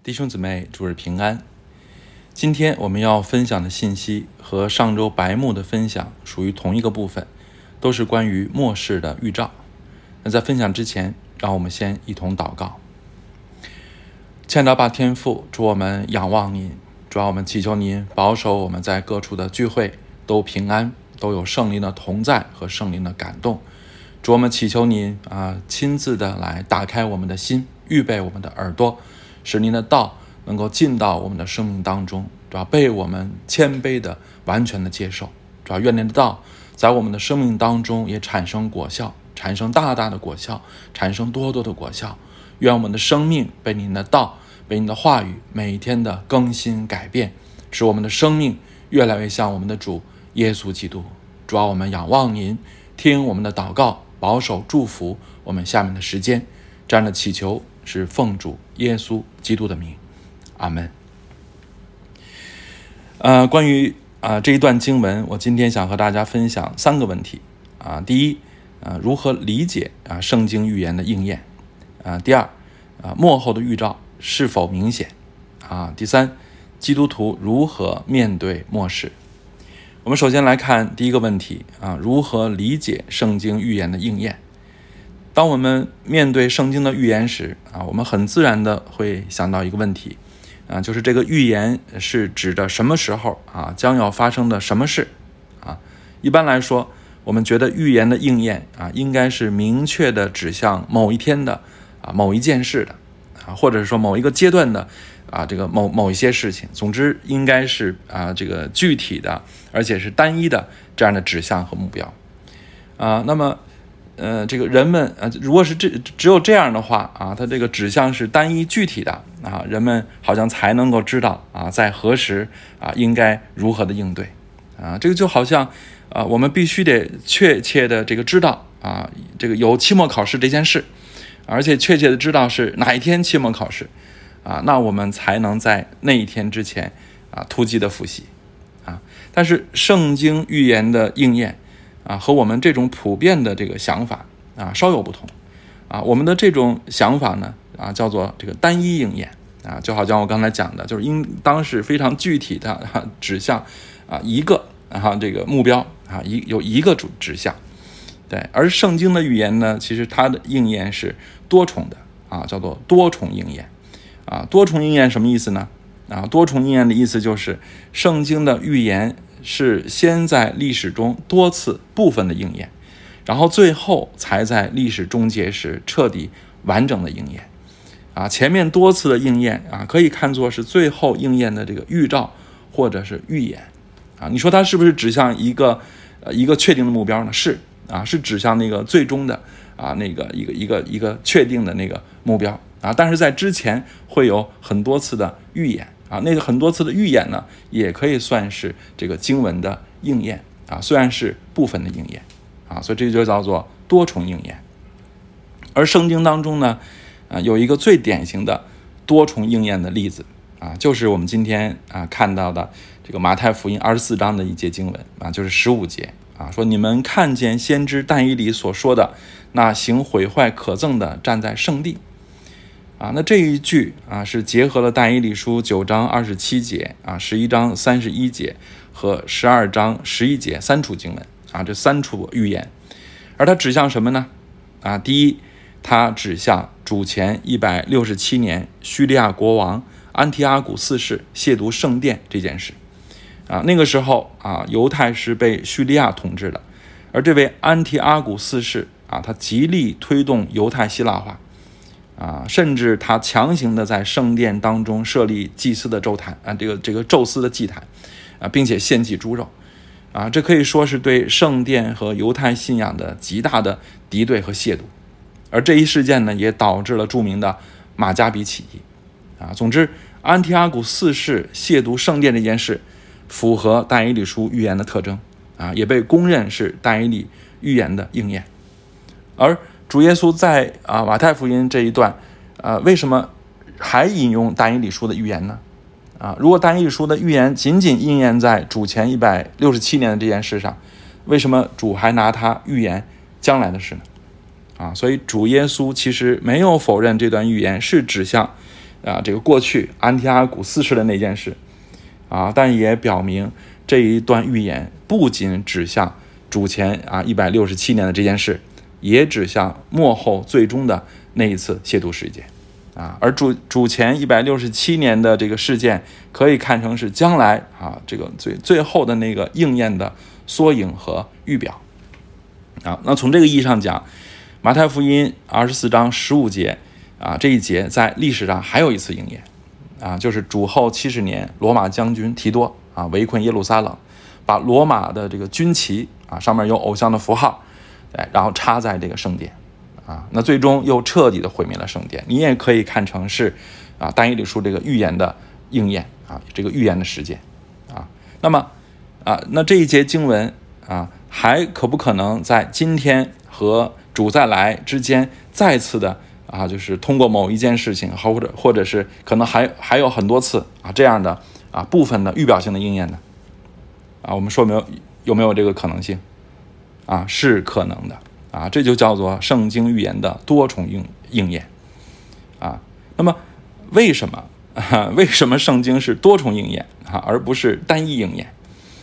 弟兄姊妹，主日平安。今天我们要分享的信息和上周白木的分享属于同一个部分，都是关于末世的预兆。那在分享之前，让我们先一同祷告。亲爱的爸天父，主，我们仰望您，主，我们祈求您保守我们在各处的聚会都平安，都有圣灵的同在和圣灵的感动。主，我们祈求您亲自的来打开我们的心，预备我们的耳朵，使您的道能够进到我们的生命当中，主要被我们谦卑的完全的接受。主要愿您的道在我们的生命当中也产生果效，产生大大的果效，产生多多的果效。愿我们的生命被您的道，被您的话语每一天的更新改变，使我们的生命越来越像我们的主耶稣基督。主要我们仰望您，听我们的祷告，保守祝福我们下面的时间。这样的祈求是奉主耶稣基督的名，阿们。关于这一段经文，我今天想和大家分享3个问题。第一，如何理解圣经预言的应验？第二，末后的预兆是否明显？第三，基督徒如何面对末世？我们首先来看第一个问题，如何理解圣经预言的应验？当我们面对圣经的预言时，我们很自然的会想到一个问题，就是这个预言是指的什么时候将要发生的什么事？一般来说，我们觉得预言的应验应该是明确的指向某一天的某一件事的或者说某一个阶段的这个某一些事情。总之应该是这个具体的，而且是单一的这样的指向和目标。那么这个人们如果是只有这样的话它这个指向是单一具体的人们好像才能够知道在何时应该如何的应对这个就好像我们必须得确切的这个知道这个有期末考试这件事，而且确切的知道是哪一天期末考试那我们才能在那一天之前突击的复习但是圣经预言的应验和我们这种普遍的这个想法稍有不同我们的这种想法呢叫做这个单一应验就好像我刚才讲的，就是应当是非常具体的指向一个这个目标有一个指向。对，而圣经的预言呢，其实它的应验是多重的叫做多重应验多重应验什么意思呢？多重应验的意思就是圣经的预言是先在历史中多次部分的应验，然后最后才在历史终结时彻底完整的应验前面多次的应验可以看作是最后应验的这个预兆或者是预言你说它是不是指向一个确定的目标呢？是指向那个最终的那个一个确定的那个目标但是在之前会有很多次的预演那个很多次的预演呢，也可以算是这个经文的应验虽然是部分的应验所以这就叫做多重应验。而圣经当中呢有一个最典型的多重应验的例子就是我们今天看到的这个马太福音24章的一节经文就是15节说你们看见先知但以理所说的那行毁坏可憎的站在圣地那这一句是结合了但以理书9章27节11章31节和12章11节3处经文这3处预言。而它指向什么呢？第一，它指向主前167年叙利亚国王安提阿古四世亵渎圣殿这件事那个时候犹太是被叙利亚统治的，而这位安提阿古四世他极力推动犹太希腊化甚至他强行的在圣殿当中设立祭司的祭坛这个宙斯的祭坛并且献祭猪肉这可以说是对圣殿和犹太信仰的极大的敌对和亵渎。而这一事件呢，也导致了著名的马加比起义总之，安提阿古四世亵渎圣殿这件事符合但以理书预言的特征也被公认是但以理预言的应验。而主耶稣在马太福音这一段为什么还引用但以理书的预言呢？如果但以理书的预言仅仅应验在主前167年的这件事上，为什么主还拿它预言将来的事呢？所以主耶稣其实没有否认这段预言是指向这个过去安提阿古四世的那件事但也表明这一段预言不仅指向主前167年的这件事，也指向末后最终的那一次亵渎事件而主前167年的这个事件可以看成是将来这个最后的那个应验的缩影和预表那从这个意义上讲，马太福音24章15节这一节在历史上还有一次应验就是主后70年罗马将军提多围困耶路撒冷，把罗马的这个军旗上面有偶像的符号然后插在这个圣殿那最终又彻底的毁灭了圣殿。你也可以看成是但以理书这个预言的应验这个预言的实践那么那这一节经文还可不可能在今天和主再来之间再次的就是通过某一件事情或者是可能还有很多次这样的部分的预表性的应验呢我们说有没有这个可能性是可能的这就叫做圣经预言的多重应验那么为什么圣经是多重应验而不是单一应验？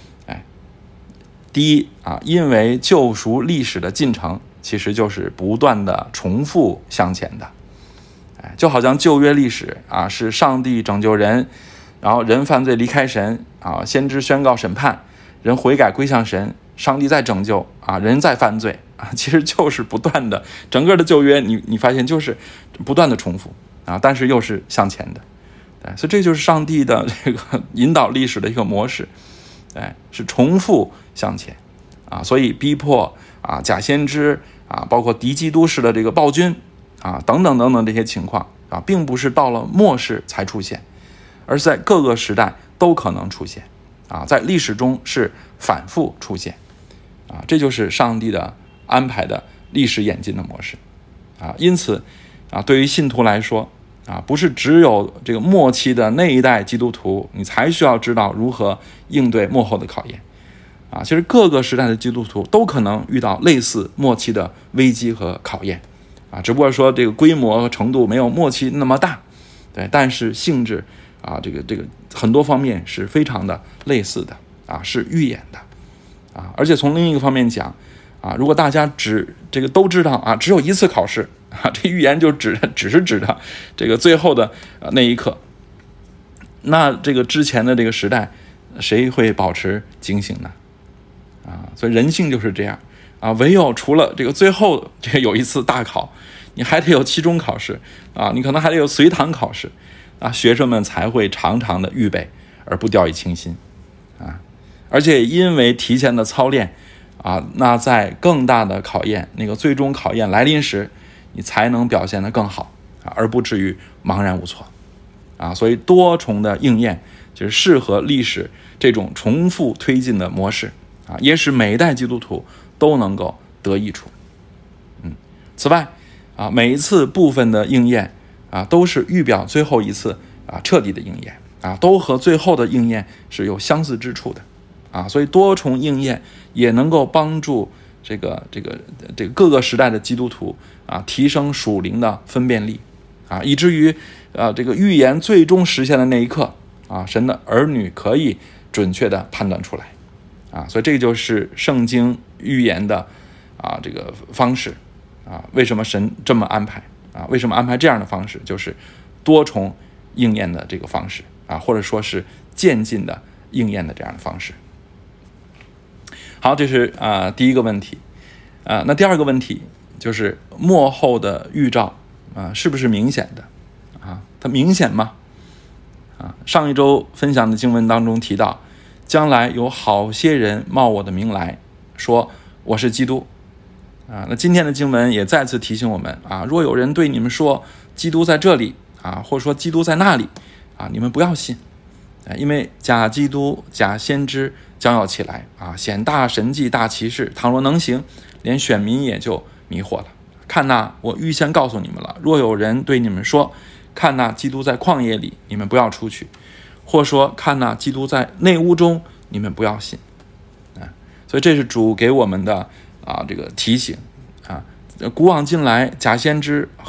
第一因为救赎历史的进程其实就是不断的重复向前的就好像旧约历史是上帝拯救人，然后人犯罪离开神先知宣告审判，人悔改归向神，上帝再拯救人再犯罪其实就是不断的，整个的旧约你发现就是不断的重复但是又是向前的所以这就是上帝的这个引导历史的一个模式是重复向前所以逼迫假先知包括敌基督式的这个暴君等等等等这些情况并不是到了末世才出现，而是在各个时代都可能出现在历史中是反复出现这就是上帝的安排的历史演进的模式因此对于信徒来说不是只有这个末期的那一代基督徒你才需要知道如何应对末后的考验其实各个时代的基督徒都可能遇到类似末期的危机和考验只不过说这个规模和程度没有末期那么大但是性质这个很多方面是非常的类似的是预演的而且从另一个方面讲如果大家这个都知道只有一次考试这预言就只是指的这个最后的那一刻，那这个之前的这个时代谁会保持警醒呢所以人性就是这样唯有除了这个最后这个有一次大考，你还得有期中考试你可能还得有随堂考试学生们才会常常的预备而不掉以轻心而且因为提前的操练那在更大的考验那个最终考验来临时，你才能表现得更好而不至于茫然无措所以多重的应验就是适合历史这种重复推进的模式也使每一代基督徒都能够得益处此外每一次部分的应验都是预表最后一次彻底的应验都和最后的应验是有相似之处的所以多重应验也能够帮助这个各个时代的基督徒提升属灵的分辨力以至于这个预言最终实现的那一刻神的儿女可以准确的判断出来所以这就是圣经预言的这个方式为什么神这么安排为什么安排这样的方式，就是多重应验的这个方式或者说是渐进的应验的这样的方式。好，这是第一个问题那第二个问题就是末后的预兆是不是明显的它明显吗上一周分享的经文当中提到，将来有好些人冒我的名来说我是基督那今天的经文也再次提醒我们若有人对你们说基督在这里或者说基督在那里你们不要信因为假基督假先知将要起来显大神迹大奇事，倘若能行，连选民也就迷惑了。看哪，我预先告诉你们了，若有人对你们说看哪基督在旷野里，你们不要出去，或说看哪基督在内屋中，你们不要信所以这是主给我们的这个提醒古往今来假先知和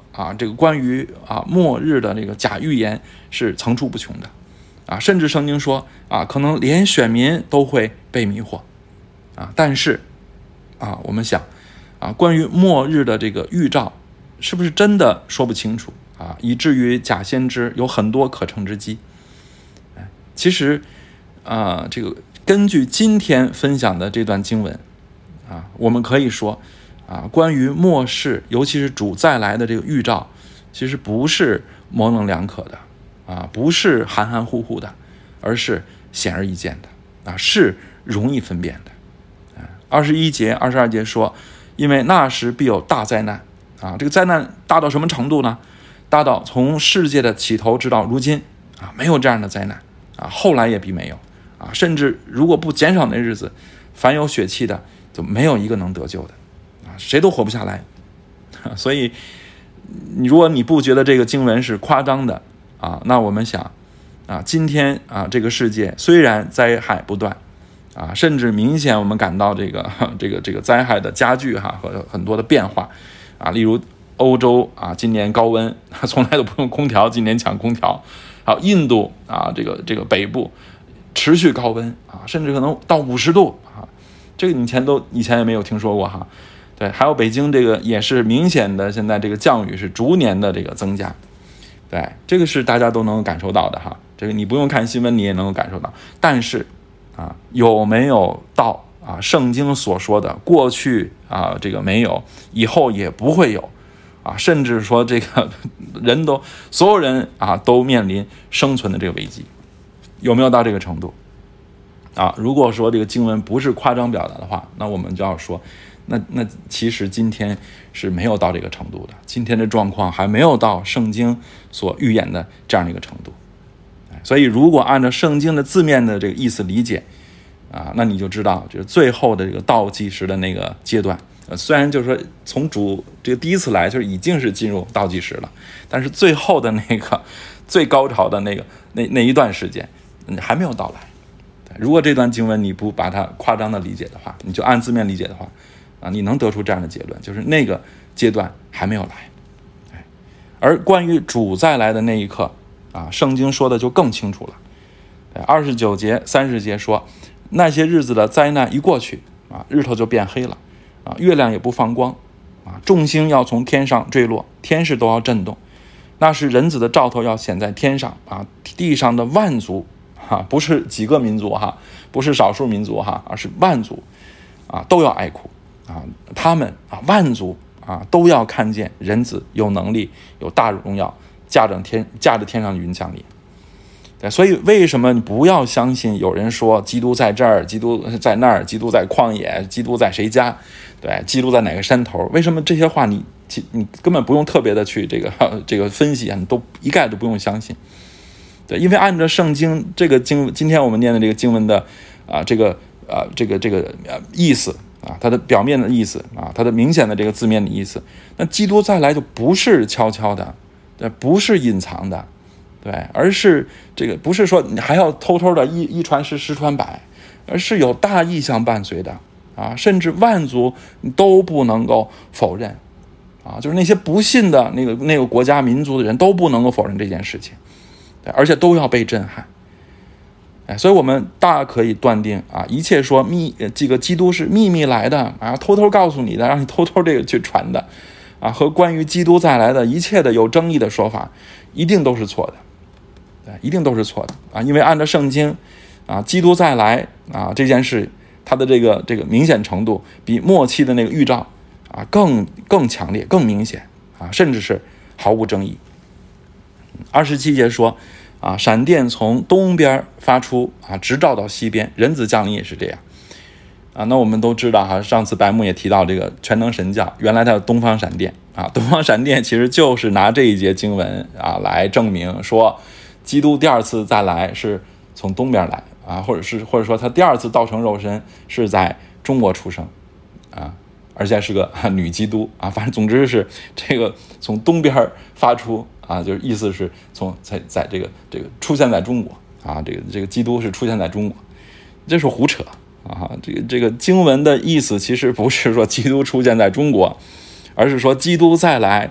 这个关于末日的这个假预言是层出不穷的甚至圣经说可能连选民都会被迷惑但是我们想关于末日的这个预兆是不是真的说不清楚以至于假先知有很多可乘之机。其实这个根据今天分享的这段经文我们可以说关于末世尤其是主再来的这个预兆其实不是模棱两可的不是含含糊糊的，而是显而易见的是容易分辨的。21节22节说，因为那时必有大灾难这个灾难大到什么程度呢？大到从世界的起头直到如今没有这样的灾难后来也必没有甚至如果不减少那日子，凡有血气的就没有一个能得救的谁都活不下来。所以如果你不觉得这个经文是夸张的那我们想今天这个世界虽然灾害不断甚至明显我们感到这个灾害的加剧和很多的变化例如欧洲今年高温从来都不用空调，今年抢空调。还有印度这个北部持续高温甚至可能到50度这个以前也没有听说过对，还有北京这个也是明显的，现在这个降雨是逐年的这个增加。对，这个是大家都能够感受到的这个你不用看新闻你也能够感受到。但是有没有到圣经所说的过去这个没有，以后也不会有甚至说这个所有人都面临生存的这个危机，有没有到这个程度如果说这个经文不是夸张表达的话，那我们就要说那其实今天是没有到这个程度的，今天的状况还没有到圣经所预言的这样的一个程度。所以如果按照圣经的字面的这个意思理解那你就知道就是最后的这个倒计时的那个阶段虽然就是说从主这个第一次来就是已经是进入倒计时了，但是最后的那个最高潮的那一段时间还没有到来。如果这段经文你不把它夸张的理解的话，你就按字面理解的话你能得出这样的结论，就是那个阶段还没有来。而关于主再来的那一刻圣经说的就更清楚了。29节30节说，那些日子的灾难一过去日头就变黑了月亮也不放光众星要从天上坠落，天势都要震动，那是人子的兆头要显在天上地上的万族不是几个民族不是少数民族而是万族都要哀哭他们万族都要看见人子有能力有大荣耀驾着天上的云降临。对，所以为什么你不要相信有人说基督在这儿，基督在那儿，基督在旷野，基督在谁家，对，基督在哪个山头？为什么这些话你根本不用特别的去这个分析你都一概都不用相信。对，因为按照圣经这个今天我们念的这个经文的这个意思它的表面的意思它的明显的这个字面的意思，那基督再来就不是悄悄的，对，不是隐藏的。对，而是这个不是说你还要偷偷的一传十十传百，而是有大意象伴随的甚至万族都不能够否认就是那些不信的那个国家民族的人都不能够否认这件事情，对，而且都要被震撼。所以我们大可以断定一切说这个基督是秘密来的偷偷告诉你的，让你偷偷这个去传的和关于基督再来的一切的有争议的说法一定都是错的。对，一定都是错的因为按照圣经基督再来这件事它的这个明显程度比末期的那个预兆更强烈更明显甚至是毫无争议。27节说闪电从东边发出直照到西边，人子降临也是这样那我们都知道上次白木也提到这个全能神教，原来它有东方闪电东方闪电其实就是拿这一节经文来证明说基督第二次再来是从东边来或者说他第二次道成肉身是在中国出生而且是个女基督反正总之是这个从东边发出就是意思是在这个出现在中国这个基督是出现在中国，这是胡扯这个经文的意思其实不是说基督出现在中国，而是说基督再来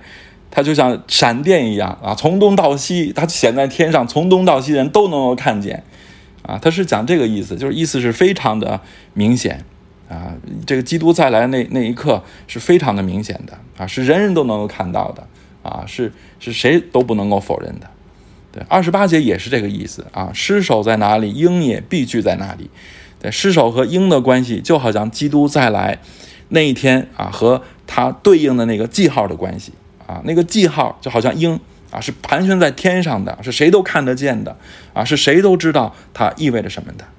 它就像闪电一样啊，从东到西，它显在天上，从东到西人都能够看见啊。它是讲这个意思，就是意思是非常的明显啊。这个基督再来那一刻是非常的明显的啊，是人人都能够看到的啊，是谁都不能够否认的。对，28节也是这个意思啊，尸首在哪里，鹰也必聚在哪里。对，尸首和鹰的关系就好像基督再来那一天啊，和它对应的那个记号的关系啊，那个记号就好像鹰啊，是盘旋在天上的，是谁都看得见的啊，是谁都知道它意味着什么的。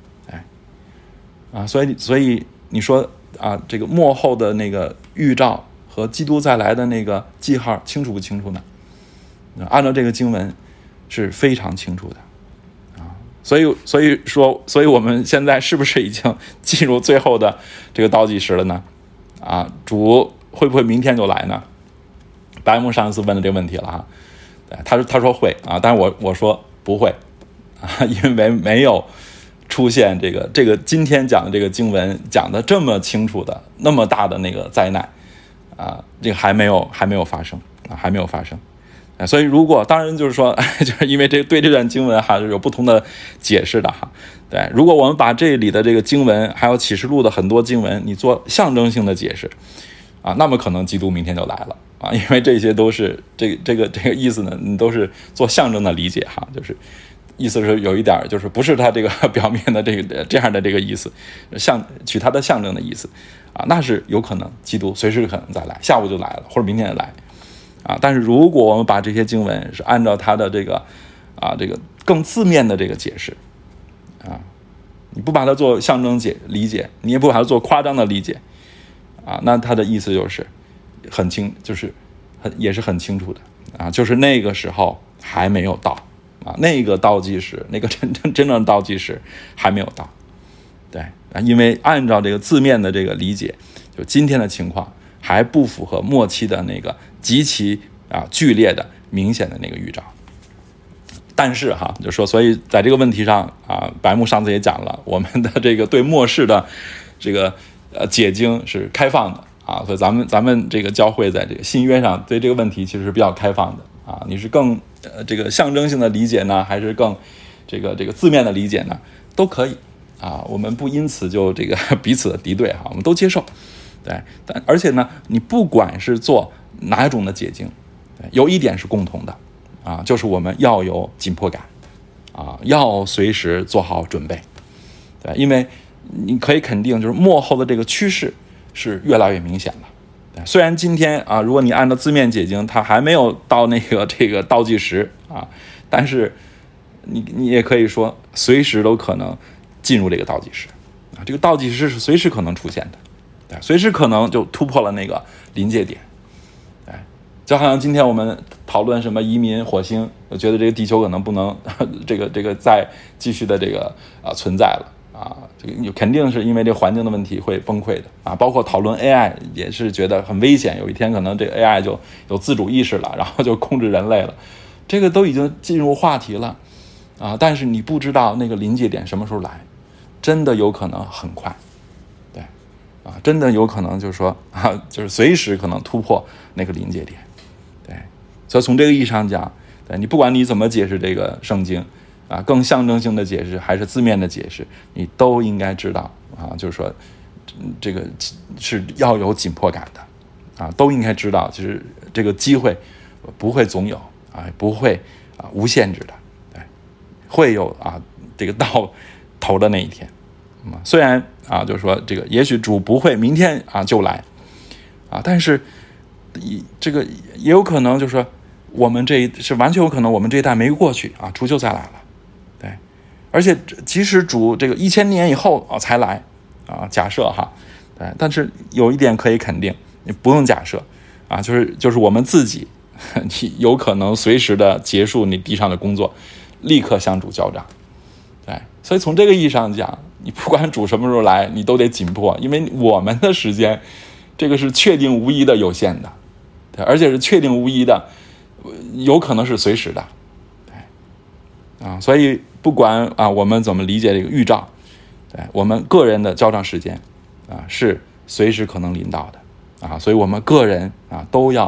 所以你说啊，这个末后的那个预兆和基督再来的那个记号清楚不清楚呢？按照这个经文是非常清楚的啊，所以我们现在是不是已经进入最后的这个倒计时了呢？啊，主会不会明天就来呢？白木上一次问的这个问题了哈，他说会啊，但是我说不会啊，因为没有出现这个今天讲的这个经文讲的这么清楚的那么大的那个灾难啊，这个还没有发生啊，还没有发生。所以如果当然就是说就是因为对这段经文还是有不同的解释的哈。对，如果我们把这里的这个经文还有启示录的很多经文你做象征性的解释啊，那么可能基督明天就来了啊，因为这些都是这个意思呢，你都是做象征的理解哈，就是意思是有一点就是不是他这个表面的这样的这个意思，取他的象征的意思啊，那是有可能基督随时可能再来，下午就来了或者明天就来啊。但是如果我们把这些经文是按照他的这个更字面的这个解释啊，你不把它做象征理解，你也不把它做夸张的理解啊，那他的意思就是很清，就是也是很清楚的啊，就是那个时候还没有到啊，那个倒计时，那个真正的倒计时还没有到。对啊，因为按照这个字面的这个理解，就今天的情况还不符合末期的那个极其剧烈的明显的那个预兆。但是哈，就说所以在这个问题上啊，白木上次也讲了，我们的这个对末世的这个解经是开放的啊，所以咱们这个教会在这个新约上对这个问题其实是比较开放的啊。你是更这个象征性的理解呢，还是更这个字面的理解呢？都可以啊，我们不因此就这个彼此的敌对哈，我们都接受。对，而且呢，你不管是做哪种的解经，有一点是共同的啊，就是我们要有紧迫感啊，要随时做好准备。对，因为你可以肯定，就是末后的这个趋势是越来越明显了。对，虽然今天啊，如果你按照字面解经，它还没有到这个倒计时啊，但是你也可以说随时都可能进入这个倒计时啊，这个倒计时是随时可能出现的，对，随时可能就突破了那个临界点。就好像今天我们讨论什么移民火星，我觉得这个地球可能不能这个再继续的这个存在了啊，这个肯定是因为这环境的问题会崩溃的啊。包括讨论 AI 也是觉得很危险，有一天可能这个 AI 就有自主意识了，然后就控制人类了，这个都已经进入话题了啊。但是你不知道那个临界点什么时候来，真的有可能很快，对啊，真的有可能就是说啊，就是随时可能突破那个临界点。对，所以从这个意义上讲，对，你不管你怎么解释这个圣经啊，更象征性的解释还是字面的解释，你都应该知道啊，就是说这个是要有紧迫感的啊，都应该知道，就是这个机会不会总有啊，不会无限制的，对，会有这个到头的那一天。虽然就是说这个也许主不会明天就来但是这个也有可能就是说我们是完全有可能我们这一代没过去主就再来了，对，而且即使主这个1000年以后才来假设对，但是有一点可以肯定，你不用假设就是我们自己有可能随时的结束你地上的工作，立刻向主交账，对，所以从这个意义上讲，你不管主什么时候来，你都得紧迫，因为我们的时间这个是确定无疑的有限的，对，而且是确定无疑的，有可能是随时的，对，所以不管我们怎么理解这个预兆，对，我们个人的交账时间是随时可能临到的所以我们个人都要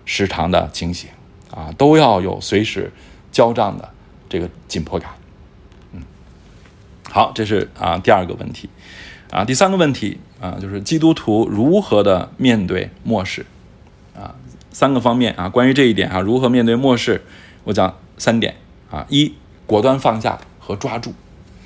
时常的警醒都要有随时交账的这个紧迫感。好，这是第二个问题。第三个问题就是基督徒如何的面对末世三个方面关于这一点如何面对末世，我讲3点一，果断放下和抓住。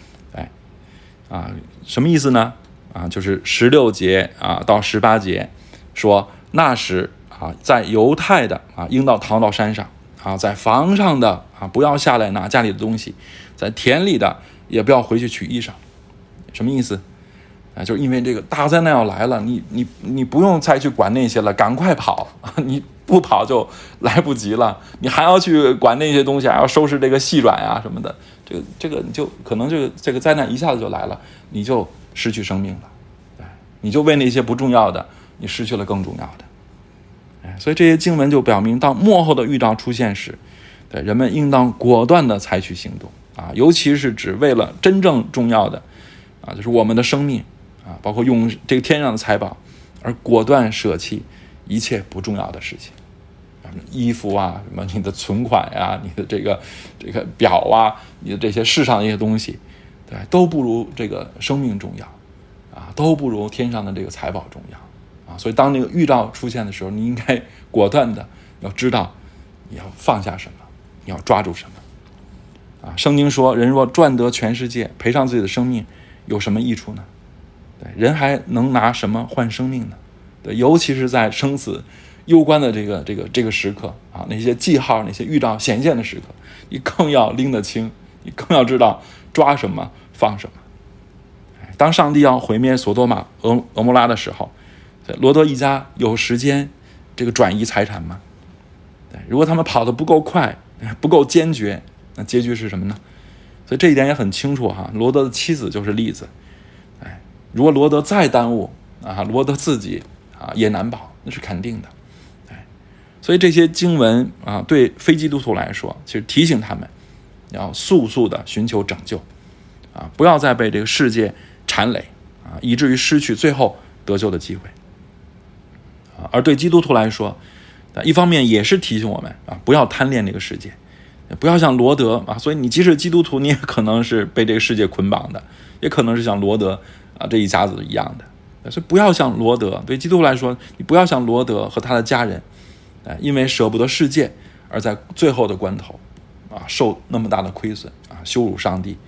什么意思呢？就是16节到18节说，那时在犹太的应当逃到山上在房上的不要下来拿家里的东西，在田里的也不要回去取衣裳。什么意思？就是因为这个大灾难要来了，你不用再去管那些了，赶快跑，你不跑就来不及了，你还要去管那些东西，还要收拾这个细软什么的，这个你就可能这个灾难一下子就来了，你就失去生命了，你就为那些不重要的，你失去了更重要的。所以这些经文就表明，当末后的预兆出现时，人们应当果断的采取行动尤其是指为了真正重要的就是我们的生命包括用这个天上的财宝而果断舍弃一切不重要的事情，衣服什么你的存款你的这个表你的这些世上的一些东西，都不如这个生命重要都不如天上的这个财宝重要所以当那个预兆出现的时候，你应该果断的要知道你要放下什么，你要抓住什么圣经说，人若赚得全世界，赔上自己的生命，有什么益处呢？人还能拿什么换生命呢？尤其是在生死攸关的这个时刻那些记号，那些预兆显现的时刻，你更要拎得清，你更要知道抓什么放什么。当上帝要毁灭索多玛俄摩拉的时候，罗德一家有时间这个转移财产吗？如果他们跑得不够快，不够坚决，那结局是什么呢？所以这一点也很清楚罗德的妻子就是例子。如果罗德再耽误罗德自己也难保，那是肯定的。所以这些经文对非基督徒来说，其实提醒他们要速速的寻求拯救不要再被这个世界缠累以至于失去最后得救的机会而对基督徒来说，一方面也是提醒我们不要贪恋这个世界，不要像罗德所以你即使基督徒，你也可能是被这个世界捆绑的，也可能是像罗德这一家子一样的。所以不要像罗德，对基督徒来说，你不要像罗德和他的家人因为舍不得世界而在最后的关头受那么大的亏损羞辱上帝。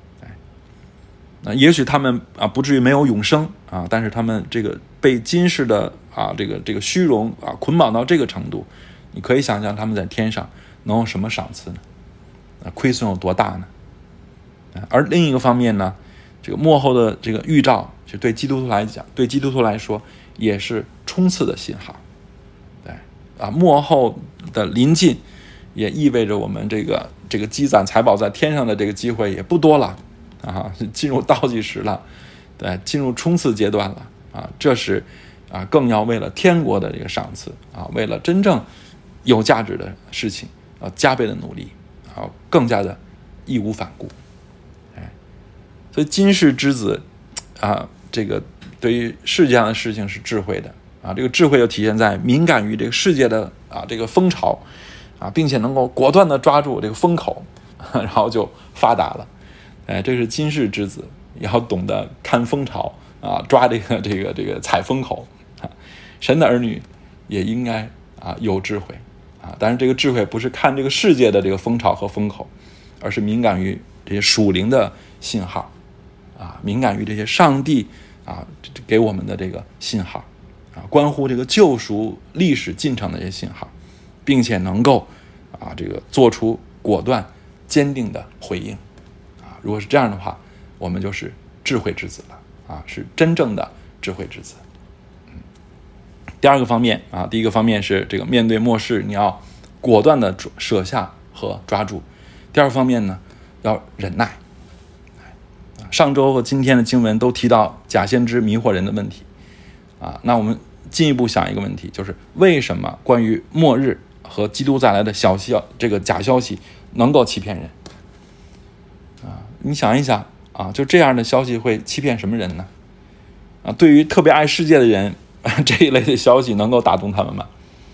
也许他们不至于没有永生但是他们这个被今世的这个虚荣捆绑到这个程度，你可以想象他们在天上能有什么赏赐呢？亏损有多大呢？而另一个方面呢，这个末后的这个预兆，就对基督徒来讲，对基督徒来说也是冲刺的信号。末后的临近也意味着我们这个积攒财宝在天上的这个机会也不多了进入倒计时了，进入冲刺阶段了这时更要为了天国的这个赏赐为了真正有价值的事情加倍的努力更加的义无反顾。所以今世之子这个对于世界上的事情是智慧的这个智慧就体现在敏感于这个世界的这个风潮并且能够果断的抓住这个风口然后就发达了。这是今世之子，也要懂得看风潮抓这个踩风口神的儿女也应该有智慧但是这个智慧不是看这个世界的这个风潮和风口，而是敏感于这些属灵的信号敏感于这些上帝给我们的这个信号关乎这个救赎历史进程的这些信号，并且能够这个做出果断坚定的回应如果是这样的话，我们就是智慧之子了是真正的智慧之子。第二个方面第一个方面是这个面对末世你要果断的舍下和抓住，第二个方面呢要忍耐。上周和今天的经文都提到假先知迷惑人的问题那我们进一步想一个问题，就是为什么关于末日和基督再来的这个假消息能够欺骗人你想一想就这样的消息会欺骗什么人呢对于特别爱世界的人这一类的消息能够打动他们吗？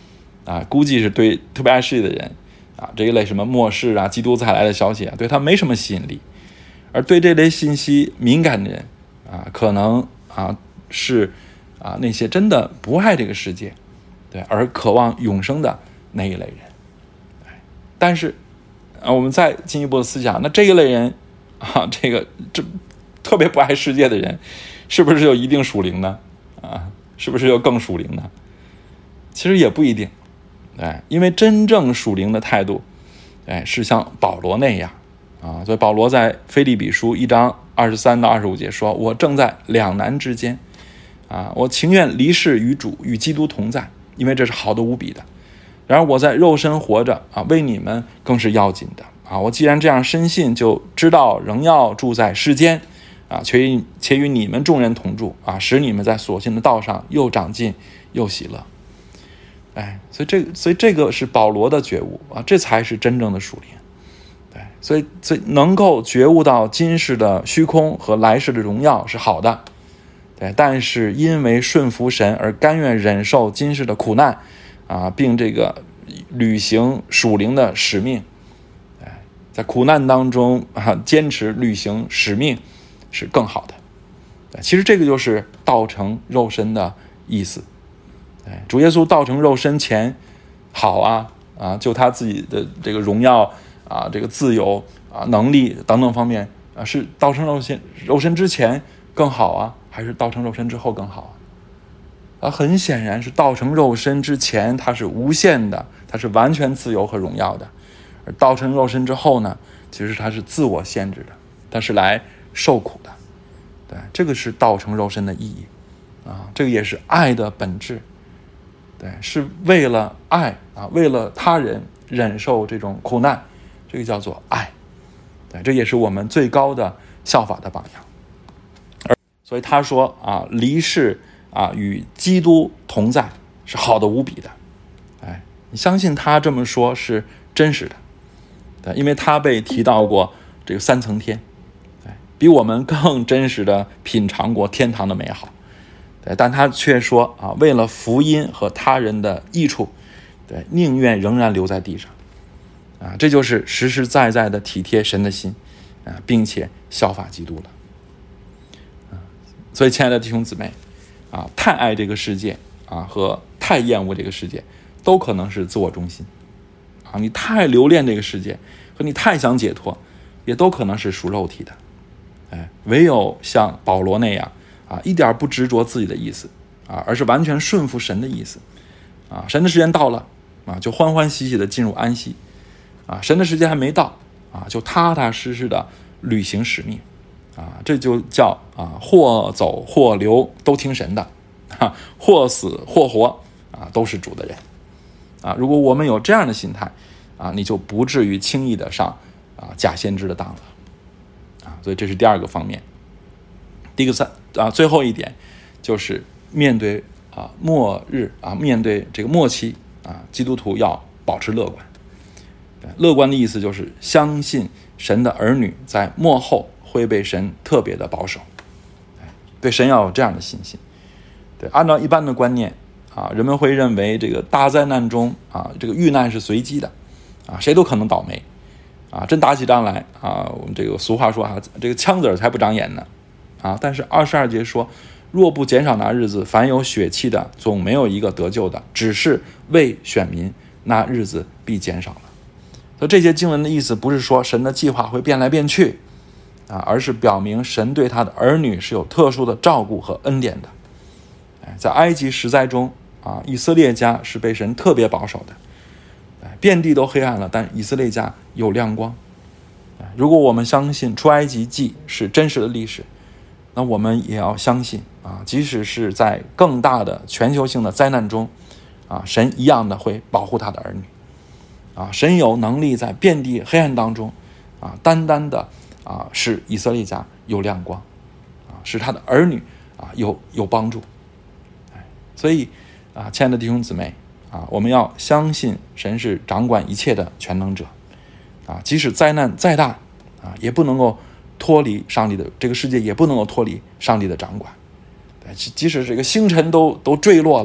估计是对特别爱世界的人这一类什么末世基督再来的消息对他没什么吸引力，而对这类信息敏感的人可能是那些真的不爱这个世界，对，而渴望永生的那一类人。但是我们再进一步的思想，那这一类人这特别不爱世界的人，是不是有一定属灵呢？是不是有更属灵呢？其实也不一定，因为真正属灵的态度，是像保罗那样所以保罗在腓立比书1章23到25节说：“我正在两难之间，我情愿离世与主，与基督同在，因为这是好的无比的。然而我在肉身活着为你们更是要紧的我既然这样深信，就知道仍要住在世间且与你们众人同住使你们在所信的道上又长进又喜乐。”所以这个是保罗的觉悟这才是真正的属灵。所以能够觉悟到今世的虚空和来世的荣耀是好的，但是因为顺服神而甘愿忍受今世的苦难并这个履行属灵的使命，在苦难当中坚持履行使命是更好的。其实这个就是道成肉身的意思。主耶稣道成肉身前好就他自己的这个荣耀这个自由能力等等方面是道成肉身之前更好还是道成肉身之后更好很显然是道成肉身之前他是无限的，他是完全自由和荣耀的，而道成肉身之后呢，其实他是自我限制的，他是来受苦的。这个是道成肉身的意义这个也是爱的本质。是为了爱为了他人忍受这种苦难，这个叫做爱。这也是我们最高的效法的榜样。所以他说离世与基督同在是好的无比的。你相信他这么说是真实的，因为他被提到过这个3层天，比我们更真实的品尝过天堂的美好。但他却说为了福音和他人的益处，宁愿仍然留在地上这就是实实在在的体贴神的心并且效法基督了。所以亲爱的弟兄姊妹太爱这个世界和太厌恶这个世界都可能是自我中心你太留恋这个世界和你太想解脱也都可能是属肉体的。唯有像保罗那样一点不执着自己的意思而是完全顺服神的意思神的时间到了就欢欢喜喜的进入安息神的时间还没到就踏踏实实的履行使命这就叫或走或留都听神的或死或活都是主的人如果我们有这样的心态你就不至于轻易的上假先知的当了所以这是第二个方面。最后一点就是面对末日面对这个末期基督徒要保持乐观。乐观的意思就是相信神的儿女在末后会被神特别的保守，对神要有这样的信心。按照一般的观念人们会认为这个大灾难中这个遇难是随机的谁都可能倒霉真打起仗来我们这个俗话说这个枪子才不长眼呢但是22节说，若不减少那日子，凡有血气的总没有一个得救的，只是为选民，那日子必减少了。所以这些经文的意思不是说神的计划会变来变去而是表明神对他的儿女是有特殊的照顾和恩典的。在埃及十灾中以色列家是被神特别保守的，遍地都黑暗了，但以色列家有亮光。如果我们相信出埃及记是真实的历史，那我们也要相信即使是在更大的全球性的灾难中神一样的会保护他的儿女神有能力在遍地黑暗当中单单的使以色列家有亮光使他的儿女有帮助。所以亲爱的弟兄姊妹我们要相信神是掌管一切的全能者即使灾难再大也不能够脱离上帝的，这个世界也不能够脱离上帝的掌管。即使这个星辰都坠落了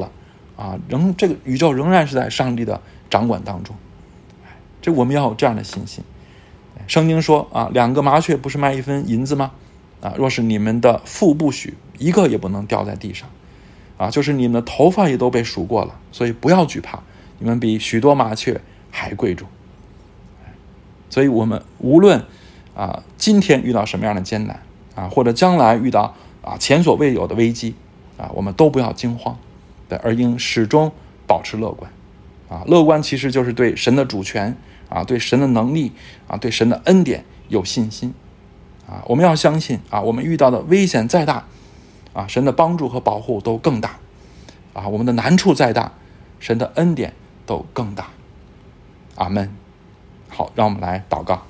这个宇宙仍然是在上帝的掌管当中。这我们要有这样的信心。圣经说2个麻雀不是卖1分银子吗？若是你们的父不许，一个也不能掉在地上。就是你们的头发也都被数过了，所以不要惧怕，你们比许多麻雀还贵重。所以我们无论今天遇到什么样的艰难或者将来遇到前所未有的危机我们都不要惊慌，而应始终保持乐观。乐观其实就是对神的主权对神的能力对神的恩典有信心我们要相信我们遇到的危险再大神的帮助和保护都更大我们的难处再大，神的恩典都更大。阿们。好，让我们来祷告。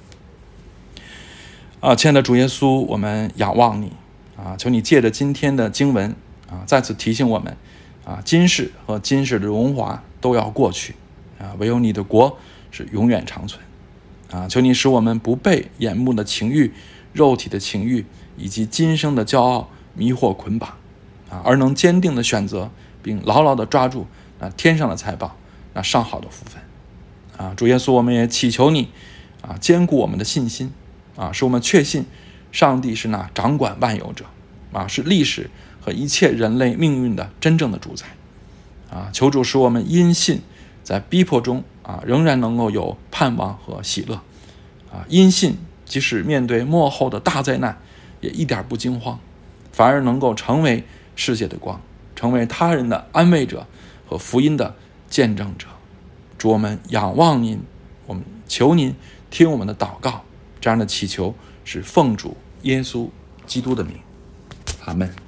亲爱的主耶稣，我们仰望你求你借着今天的经文再次提醒我们今世和今世的荣华都要过去唯有你的国是永远长存求你使我们不被眼目的情欲、肉体的情欲以及今生的骄傲迷惑捆绑而能坚定的选择并牢牢的抓住天上的财宝，那上好的福分主耶稣，我们也祈求你坚固我们的信心使我们确信上帝是那掌管万有者是历史和一切人类命运的真正的主宰求主使我们因信在逼迫中仍然能够有盼望和喜乐因信即使面对末后的大灾难也一点不惊慌，反而能够成为世界的光，成为他人的安慰者和福音的见证者。主，我们仰望您，我们求您听我们的祷告，这样的祈求是奉主耶稣基督的名，阿们。